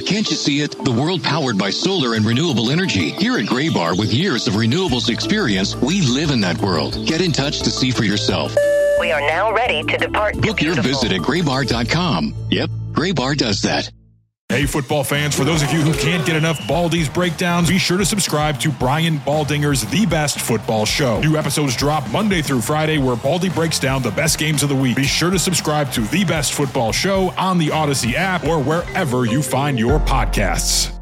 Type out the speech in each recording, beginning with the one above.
can't you see it? The world powered by solar and renewable energy. Here at Graybar, with years of renewables experience, we live in that world. Get in touch to see for yourself. We are now ready to depart. Book your visit at graybar.com. Yep, Graybar does that. Hey, football fans, for those of you who can't get enough Baldy's breakdowns, be sure to subscribe to Brian Baldinger's The Best Football Show. New episodes drop Monday through Friday where Baldy breaks down the best games of the week. Be sure to subscribe to The Best Football Show on the Odyssey app or wherever you find your podcasts.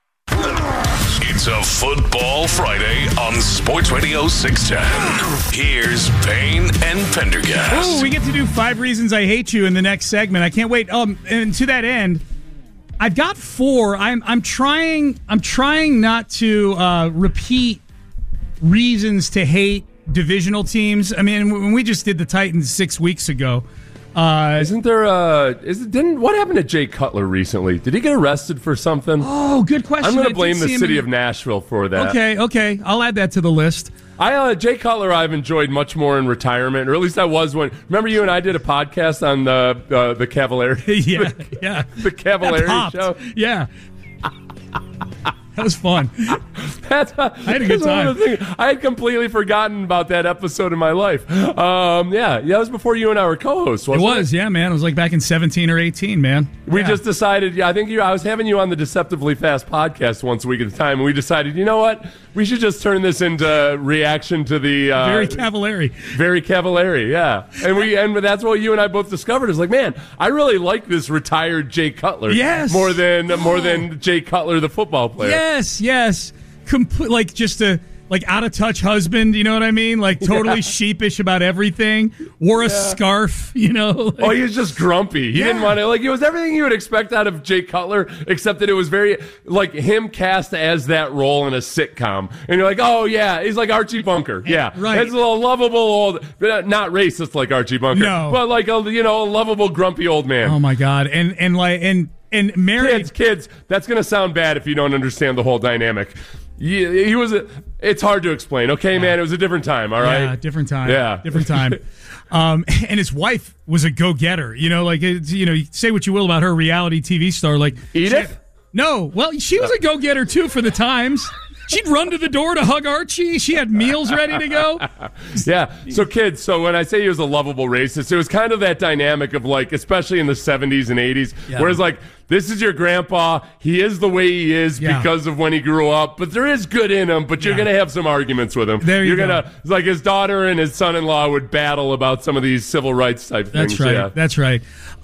It's a Football Friday on Sports Radio 610. Here's Payne and Pendergast. Oh, we get to do 5 Reasons I Hate You in the next segment. I can't wait. And to that end, I've got 4. I'm trying not to repeat reasons to hate divisional teams. I mean, when we just did the Titans 6 weeks ago. Isn't there what happened to Jay Cutler recently? Did he get arrested for something? Oh, good question. I'm going to blame the city of Nashville for that. Okay. I'll add that to the list. Jay Cutler I've enjoyed much more in retirement, or at least I was when. Remember you and I did a podcast on the Cavalieri? yeah. The Cavalieri show? Yeah. That was fun. I had a good time. I had completely forgotten about that episode in my life. That was before you and I were co-hosts, wasn't it? It was, yeah, man. It was like back in 17 or 18, man. We just decided, I was having you on the Deceptively Fast podcast once a week at the time, and we decided, you know what? We should just turn this into reaction to the... Very Cavalieri, yeah. And that's what you and I both discovered. Is like, man, I really like this retired Jay Cutler. Yes. More than Jay Cutler, the football player. Yes. Like just a out of touch husband, you know what I mean? Like totally sheepish about everything. Wore a scarf, you know. He was just grumpy. He didn't want to. It was everything you would expect out of Jay Cutler, except that it was very him cast as that role in a sitcom. And you're like, oh yeah, he's like Archie Bunker. Yeah, right. It's a little lovable old, not racist like Archie Bunker. No, but a lovable grumpy old man. Oh my God, and married kids. That's gonna sound bad if you don't understand the whole dynamic. He was. It's hard to explain. Okay, man, it was a different time. All right, different time. Yeah, different time. And his wife was a go-getter. You say what you will about her reality TV star, Edith. No, well, she was a go-getter too for the times. She'd run to the door to hug Archie. She had meals ready to go. Yeah. So, kids, when I say he was a lovable racist, it was kind of that dynamic of, especially in the 70s and 80s, whereas, this is your grandpa. He is the way he is because of when he grew up, but there is good in him, but you're going to have some arguments with him. You're going to, his daughter and his son-in-law would battle about some of these civil rights type things. That's right. Yeah. That's right.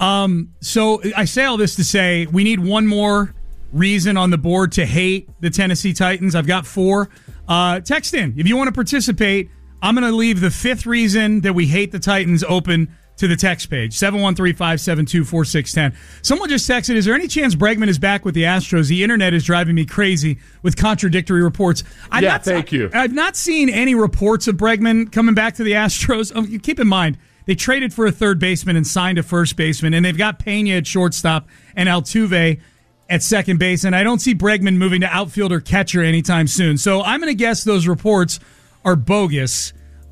So I say all this to say we need one more reason on the board to hate the Tennessee Titans. I've got 4. Text in if you want to participate. I'm going to leave the 5th reason that we hate the Titans open to the text page, 713-572-4610. Someone just texted, is there any chance Bregman is back with the Astros? The internet is driving me crazy with contradictory reports. Thank you. I've not seen any reports of Bregman coming back to the Astros. Keep in mind, they traded for a third baseman and signed a first baseman, and they've got Pena at shortstop and Altuve at second base, and I don't see Bregman moving to outfield or catcher anytime soon. So I'm going to guess those reports are bogus.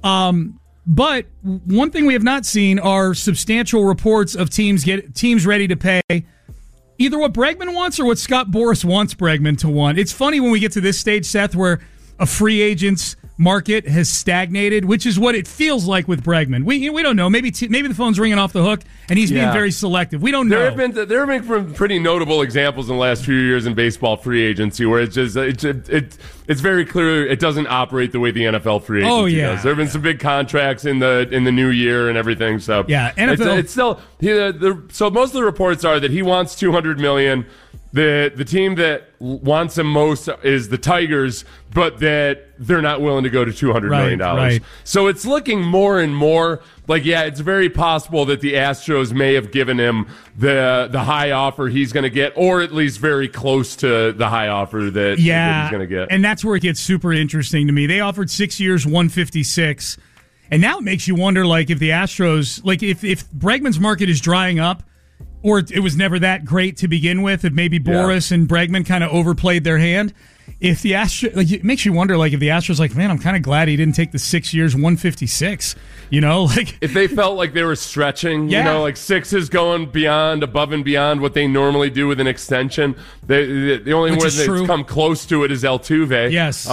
But one thing we have not seen are substantial reports of teams ready to pay either what Bregman wants or what Scott Boras wants Bregman to want. It's funny when we get to this stage, Seth, where a free agent's market has stagnated, which is what it feels like with Bregman. We don't know. Maybe the phone's ringing off the hook, and he's being very selective. We don't know. There have been pretty notable examples in the last few years in baseball free agency where it's very clear it doesn't operate the way the NFL free agency does. There have been some big contracts in the new year and everything. So NFL. It's still so most of the reports are that he wants $200 million. The team that wants him most is the Tigers, but that they're not willing to go to $200 million. Right. So it's looking more and more it's very possible that the Astros may have given him the high offer he's going to get, or at least very close to the high offer that he's going to get. And that's where it gets super interesting to me. They offered 6 years, $156, and now it makes you wonder, if the Astros, if Bregman's market is drying up, or it was never that great to begin with. If maybe Boris and Bregman kind of overplayed their hand. If the Astros, like, it makes you wonder, like, if the Astros, like, man, I'm kind of glad he didn't take the 6 years, 156. You know, like, if they felt like they were stretching, you know, like 6 is going above and beyond what they normally do with an extension. The only one that's come close to it is Altuve. Yes.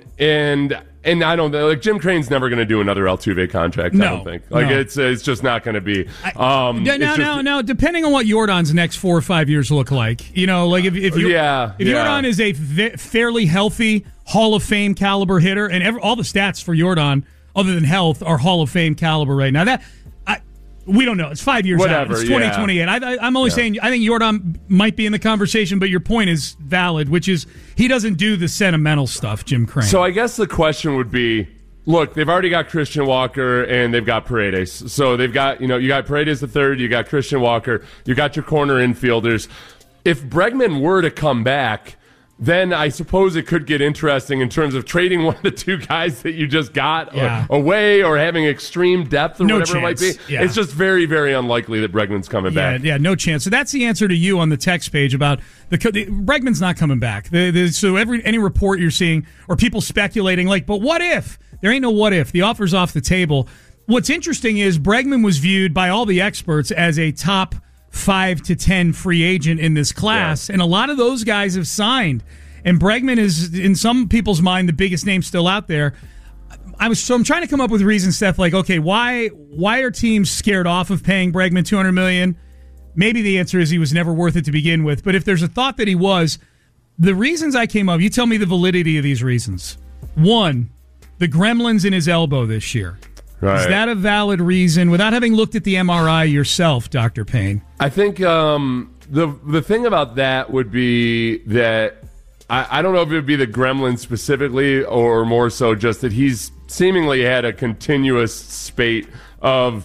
And I don't like Jim Crane's never going to do another Altuve contract. I don't think it's just not going to be. Now, depending on what Yordan's next 4 or 5 years look like, you know, like if Yordan is a fairly healthy Hall of Fame caliber hitter, and all the stats for Yordan, other than health, are Hall of Fame caliber right now. We don't know. It's 5 years out. It's 2028. I'm only saying I think Yordan might be in the conversation, but your point is valid, which is he doesn't do the sentimental stuff, Jim Crane. So I guess the question would be, look, they've already got Christian Walker and they've got Paredes. So they've got, you got Paredes the third, you got Christian Walker, you got your corner infielders. If Bregman were to come back, then I suppose it could get interesting in terms of trading one of the two guys that you just got away or having extreme depth or whatever it might be. Yeah. It's just very, very unlikely that Bregman's coming back. Yeah, no chance. So that's the answer to you on the text page about Bregman's not coming back. So any report you're seeing or people speculating, like, but what if? There ain't no what if. The offer's off the table. What's interesting is Bregman was viewed by all the experts as a top 5 to 10 free agent in this class, and a lot of those guys have signed. And Bregman is, in some people's mind, the biggest name still out there. I'm trying to come up with reasons, Steph, like, okay, why are teams scared off of paying Bregman $200 million? Maybe the answer is he was never worth it to begin with. But if there's a thought that he was, the reasons I came up, you tell me the validity of these reasons. One, the gremlins in his elbow this year. Right. Is that a valid reason, without having looked at the MRI yourself, Dr. Payne? I think the thing about that would be that I don't know if it would be the gremlin specifically or more so just that he's seemingly had a continuous spate of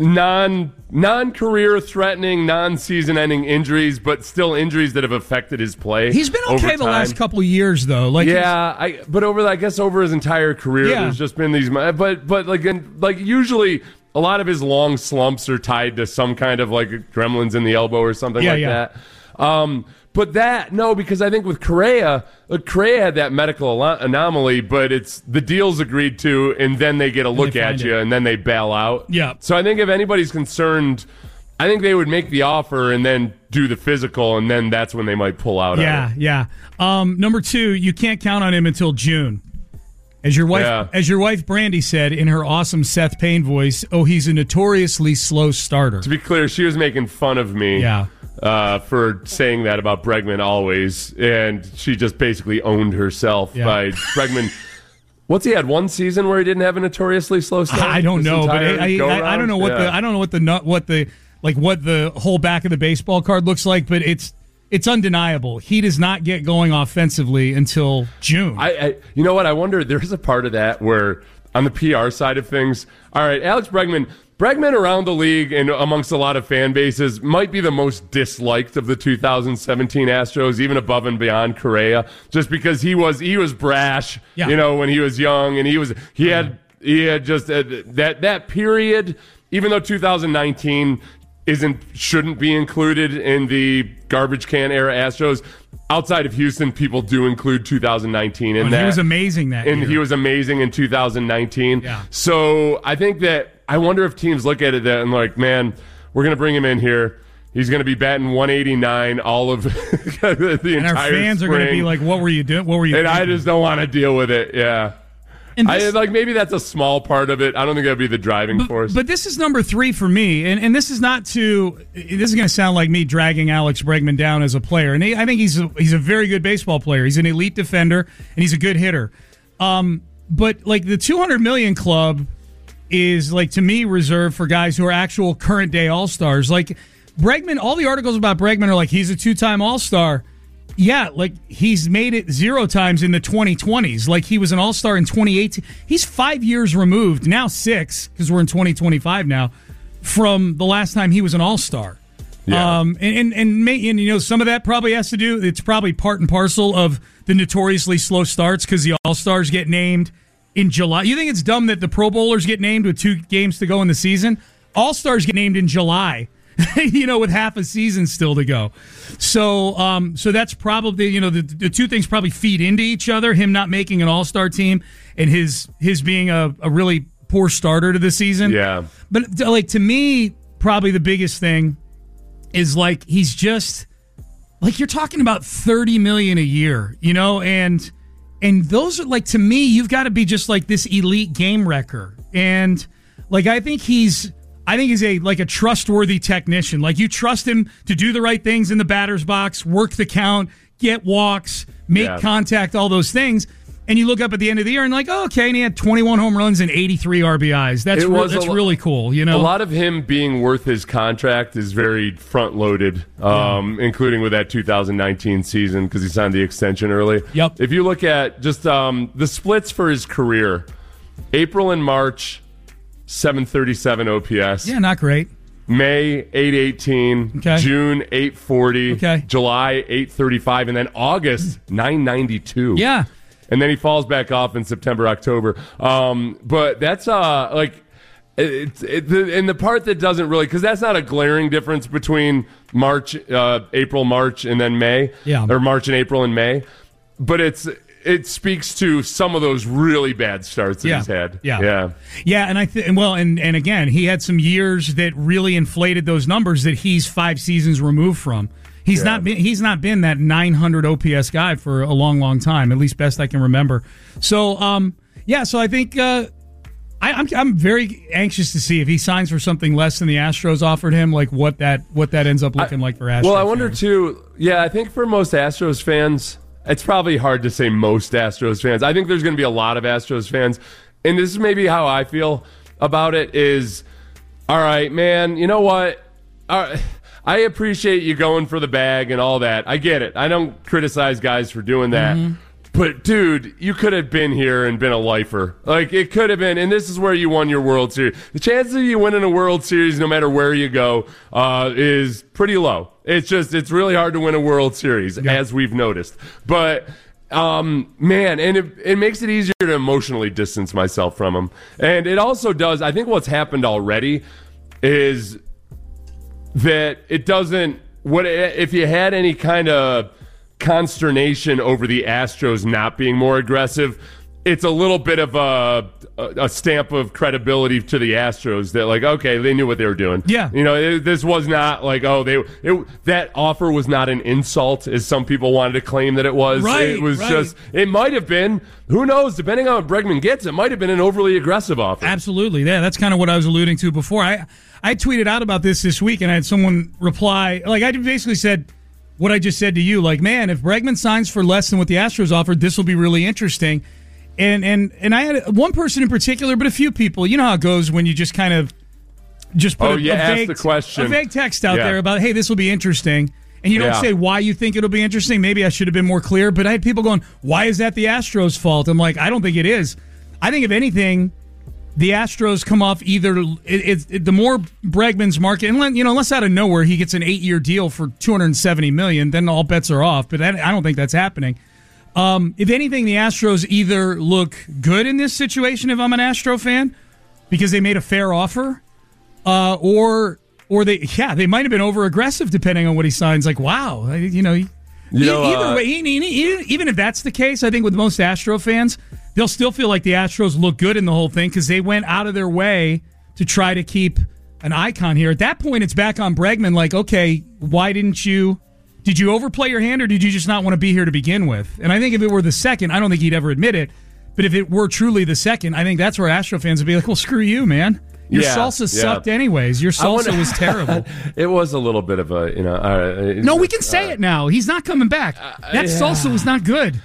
non-career threatening, non-season ending injuries, but still injuries that have affected his play. He's been okay the last couple of years, though. Like, but over his entire career, there's just been these. But usually, a lot of his long slumps are tied to some kind of like gremlins in the elbow or something that. But because I think with Correa had that medical anomaly, but it's the deal's agreed to, and then they get a look at you, and then they bail out. Yeah. So I think if anybody's concerned, I think they would make the offer and then do the physical, and then that's when they might pull out. Yeah. Number 2, you can't count on him until June. As your wife Brandy said in her awesome Seth Payne voice, he's a notoriously slow starter. To be clear, she was making fun of me. Yeah. For saying that about Bregman always, and she just basically owned herself by Bregman. What's he had one season where he didn't have a notoriously slow start? I don't know, but I don't know what the whole back of the baseball card looks like, but it's undeniable. He does not get going offensively until June. You know what? I wonder. There's a part of that where on the PR side of things. All right, Alex Bregman around the league and amongst a lot of fan bases might be the most disliked of the 2017 Astros, even above and beyond Correa, just because he was brash, when he was young, and he had just that period. Even though 2019 shouldn't be included in the garbage can era Astros. Outside of Houston, people do include 2019 in that. He was amazing that year. And he was amazing in 2019. Yeah. So I think that I wonder if teams look at it and like, man, we're going to bring him in here. He's going to be batting 189 all of the entire spring. And our fans are going to be like, what were you doing? What were you And thinking? I just don't want to deal with it. Yeah. And maybe that's a small part of it. I don't think that'd be the driving force. But this is number 3 for me, and this is not to. This is going to sound like me dragging Alex Bregman down as a player, and I think he's a very good baseball player. He's an elite defender, and he's a good hitter. But like the $200 million club is like, to me, reserved for guys who are actual current day All-Stars. Like Bregman, all the articles about Bregman are like he's a 2-time All-Star. Yeah, like he's made it 0 times in the 2020s. Like he was an All-Star in 2018. He's 5 years removed, now 6, because we're in 2025 now, from the last time he was an All-Star. Yeah. And some of that probably has to do, it's probably part and parcel of the notoriously slow starts because the All-Stars get named in July. You think it's dumb that the Pro Bowlers get named with 2 games to go in the season? All-Stars get named in July. with half a season still to go. So that's probably, the two things probably feed into each other, him not making an all-star team and his being a really poor starter to the season. Yeah. But like, to me, probably the biggest thing is like, he's just like, you're talking about $30 million a year, and those are like, to me, you've got to be just like this elite game wrecker. And like, I think he's a trustworthy technician. Like, you trust him to do the right things in the batter's box, work the count, get walks, make contact, all those things. And you look up at the end of the year and like, oh, okay, and he had 21 home runs and 83 RBIs. That's really cool, A lot of him being worth his contract is very front-loaded, including with that 2019 season because he signed the extension early. Yep. If you look at just the splits for his career, April and March, 737 OPS. Yeah, not great. May, 818. Okay. June, 840. Okay. July, 835. And then August, 992. Yeah. And then he falls back off in September, October. But that's and the part that doesn't really, because that's not a glaring difference between April, March, and then May. Yeah. Or March and April and May. But it speaks to some of those really bad starts that he's had. Yeah. And and again, he had some years that really inflated those numbers that he's 5 seasons removed from. He's not been that 900 OPS guy for a long, long time, at least best I can remember. So, so I think I'm very anxious to see if he signs for something less than the Astros offered him, like what that ends up looking like for Astros. Well, I wonder too. Yeah, I think for most Astros fans, it's probably hard to say most Astros fans. I think there's going to be a lot of Astros fans, and this is maybe how I feel about it is, all right, man, you know what? I appreciate you going for the bag and all that. I get it. I don't criticize guys for doing that. Mm-hmm. But, dude, you could have been here and been a lifer. Like, it could have been, and this is where you won your World Series. The chances of you winning a World Series, no matter where you go, is pretty low. It's really hard to win a World Series, as we've noticed. But, man, and it makes it easier to emotionally distance myself from him. And it also does, I think what's happened already is that it doesn't, if you had any kind of consternation over the Astros not being more aggressive, it's a little bit of a stamp of credibility to the Astros that, like, okay, they knew what they were doing. Yeah. This was not like, that offer was not an insult, as some people wanted to claim that it was. Right, it was right. just, it might have been, who knows, depending on what Bregman gets, it might have been an overly aggressive offer. Absolutely. Yeah, that's kind of what I was alluding to before. I tweeted out about this week, and I had someone reply, like, I basically said what I just said to you, like, man, if Bregman signs for less than what the Astros offered, this will be really interesting. And I had one person in particular, but a few people. You know how it goes when you just kind of just put a vague text out there about, hey, this will be interesting. And you don't say why you think it'll be interesting. Maybe I should have been more clear. But I had people going, why is that the Astros' fault? I'm like, I don't think it is. I think, if anything, the Astros come off either the more Bregman's market, and unless out of nowhere he gets an 8-year deal for $270 million, then all bets are off. But I don't think that's happening. If anything, the Astros either look good in this situation, if I'm an Astro fan, because they made a fair offer, or they might have been over aggressive depending on what he signs. Like, wow, either way, even if that's the case, I think with most Astro fans, they'll still feel like the Astros look good in the whole thing because they went out of their way to try to keep an icon here. At that point, it's back on Bregman. Like, okay, why didn't you? Did you overplay your hand, or did you just not want to be here to begin with? And I think if it were the second, I don't think he'd ever admit it. But if it were truly the second, I think that's where Astro fans would be like, well, screw you, man. Your salsa sucked anyways. Your salsa was terrible. It was a little bit of a, no, we can say it now. He's not coming back. That salsa was not good.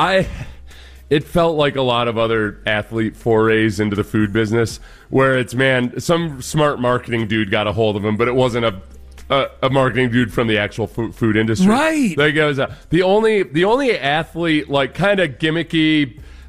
It felt like a lot of other athlete forays into the food business where it's, man, some smart marketing dude got a hold of him, but it wasn't a marketing dude from the actual food industry. Right. Like, it was the only athlete, like, kind of gimmicky.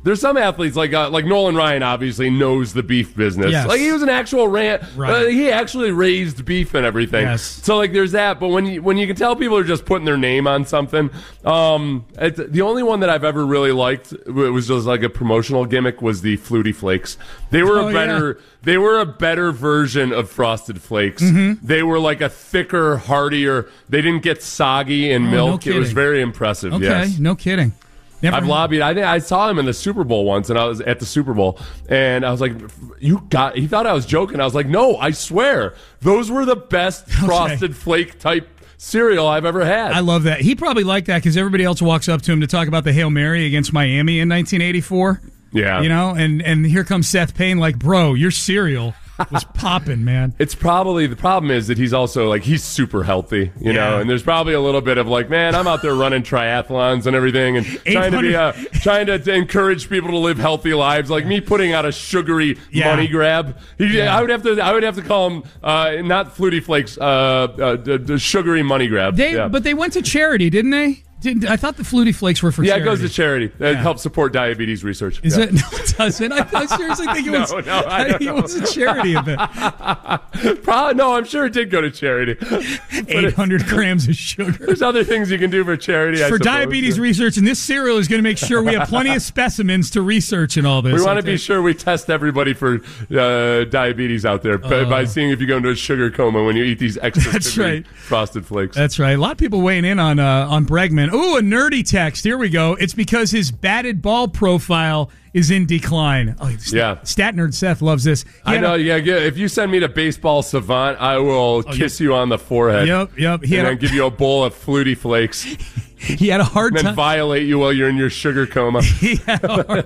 There's some athletes like Nolan Ryan obviously knows the beef business. Yes. Like he was an actual Right. he actually raised beef and everything. Yes. So like there's that. But when you can tell people are just putting their name on something, the only one that I've ever really liked, it was just like a promotional gimmick, was the Flutie Flakes. They were They were a better version of Frosted Flakes. Mm-hmm. They were like a thicker, heartier. They didn't get soggy in milk. No, it was very impressive. Okay, yes. No kidding. I've lobbied. I saw him in the Super Bowl once, and I was at the Super Bowl, and I was like, he thought I was joking. I was like, no, I swear. Those were the best Frosted Flake type cereal I've ever had. I love that. He probably liked that because everybody else walks up to him to talk about the Hail Mary against Miami in 1984. Yeah. You know, and here comes Seth Payne like, bro, your cereal was popping, man. It's probably, the problem is that he's also like, he's super healthy, you know, and there's probably a little bit of like, man, I'm out there running triathlons and everything and trying to encourage people to live healthy lives. Like me putting out a sugary money grab. I would have to call him not Flutie Flakes, the sugary money grab. But they went to charity, didn't they? I thought the Flutie Flakes were for charity. Yeah, it goes to charity. It helps support diabetes research. Is it? No, it doesn't. I seriously think it was. It was a charity event. No, I'm sure it did go to charity. 800 grams of sugar. There's other things you can do for charity. For diabetes research, and this cereal is going to make sure we have plenty of specimens to research and all this. We want to be sure we test everybody for diabetes out there by seeing if you go into a sugar coma when you eat these extra sugary Frosted Flakes. That's right. A lot of people weighing in on Bregman. Ooh, a nerdy text. Here we go. It's because his batted ball profile is in decline. Oh, Stat nerd Seth loves this. I know. If you send me to Baseball Savant, I will kiss you on the forehead. Yep. And then give you a bowl of Flutie Flakes. He had a hard time. And then violate you while you're in your sugar coma. He had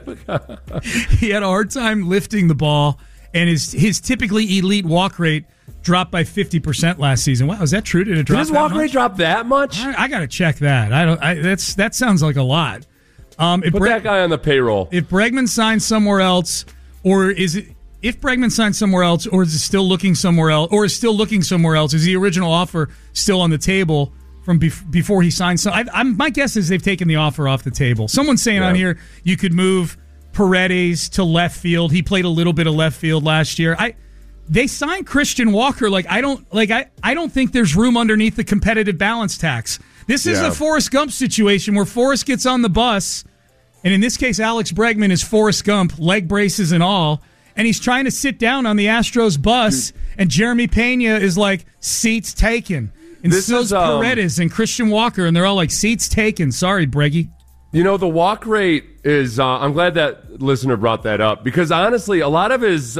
a hard time lifting the ball, and his typically elite walk rate dropped by 50% last season. Wow, is that true? Did it drop? Did his walk rate drop that much? I got to check that. That sounds like a lot. Put that guy on the payroll. If Bregman signs somewhere else, or is it? If Bregman signs somewhere else, or is it still looking somewhere else, or is still looking somewhere else? Is the original offer still on the table from before he signed? So my guess is they've taken the offer off the table. Someone's saying on here you could move Paredes to left field. He played a little bit of left field last year. They signed Christian Walker. I don't think there's room underneath the competitive balance tax. This is a Forrest Gump situation where Forrest gets on the bus, and in this case, Alex Bregman is Forrest Gump, leg braces and all, and he's trying to sit down on the Astros bus, and Jeremy Pena is like, seats taken. And so's Paredes and Christian Walker, and they're all like, seats taken. Sorry, Breggy. You know, the walk rate is, I'm glad that listener brought that up, because honestly, a lot of his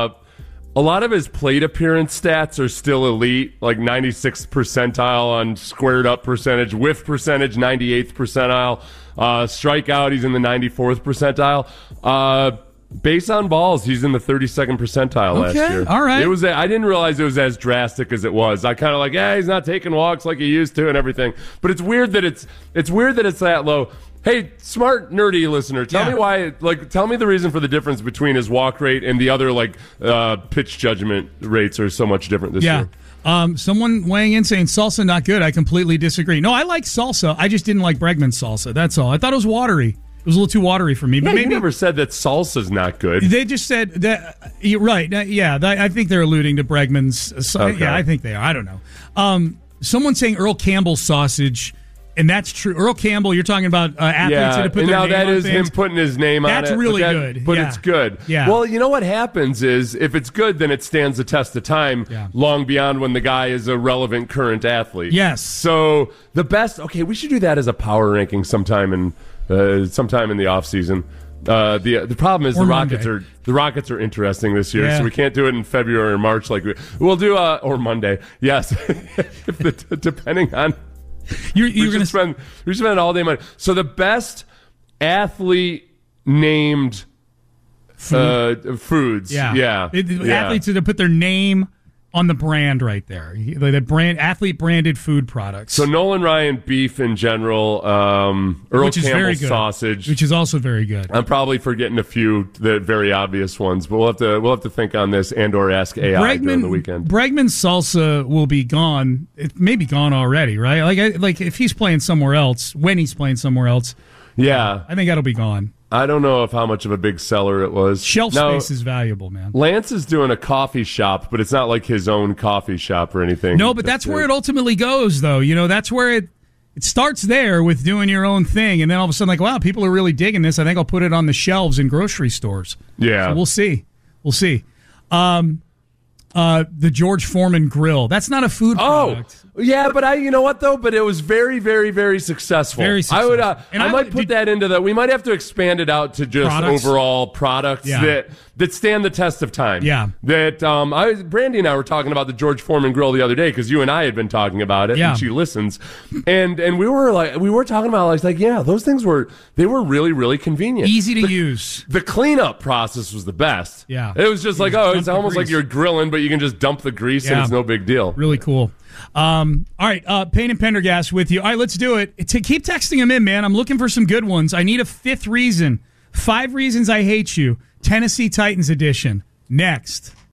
plate appearance stats are still elite, like 96th percentile on squared up percentage, whiff percentage, 98th percentile, strikeout, he's in the 94th percentile. Base on balls, he's in the 32nd percentile last year. All right. I didn't realize it was as drastic as it was. I kind of like, he's not taking walks like he used to and everything. But it's weird that it's that low. Hey, smart, nerdy listener, tell me why. Tell me the reason for the difference between his walk rate and the other pitch judgment rates are so much different this year. Someone weighing in saying salsa not good. I completely disagree. No, I like salsa. I just didn't like Bregman's salsa. That's all. I thought it was watery. It was a little too watery for me. But maybe never said that salsa's not good. They just said that. You're right. I think they're alluding to Bregman's. Okay. Yeah, I think they are. I don't know. Someone saying Earl Campbell's sausage. And that's true. Earl Campbell, you're talking about athletes that have put their name on that is things. him putting his name on it. That's really good. But it's good. Yeah. Well, you know what happens is if it's good, then it stands the test of time long beyond when the guy is a relevant current athlete. Yes. So the best, we should do that as a power ranking sometime in the offseason. The problem is the Rockets are interesting this year, so we can't do it in February or March we'll do or Monday. Yes. Depending on You're going to spend all day money. So the best athlete named foods, athletes that put their name on the brand right there. The brand, athlete branded food products. So Nolan Ryan beef in general, Earl Campbell sausage, which is also very good. I'm probably forgetting a few the very obvious ones, but we'll have to think on this and/or ask AI during the weekend. Bregman's salsa will be gone. It may be gone already, right? Like if he's playing somewhere else, when he's playing somewhere else, I think that'll be gone. I don't know how much of a big seller it was. Shelf space is valuable, man. Lance is doing a coffee shop, but it's not like his own coffee shop or anything. No, but that's where it ultimately goes, though. That's where it starts there with doing your own thing, and then all of a sudden, like, wow, people are really digging this. I think I'll put it on the shelves in grocery stores. Yeah. So we'll see. The George Foreman grill. That's not a food product. Yeah, but you know what though? But it was very, very, very successful. Very successful. I might put that into that. We might have to expand it out to just overall products that stand the test of time. Yeah. That Brandy and I were talking about the George Foreman grill the other day because you and I had been talking about it, and she listens, and we were talking about those things were really, really convenient, easy to use. The cleanup process was the best. Yeah, it was just it's almost like you're grilling, but you can just dump the grease and it's no big deal. Really cool. All right, Payne and Pendergast with you. All right, let's do it. Keep texting them in, man. I'm looking for some good ones. I need a fifth reason. 5 reasons I hate you. Tennessee Titans edition. Next.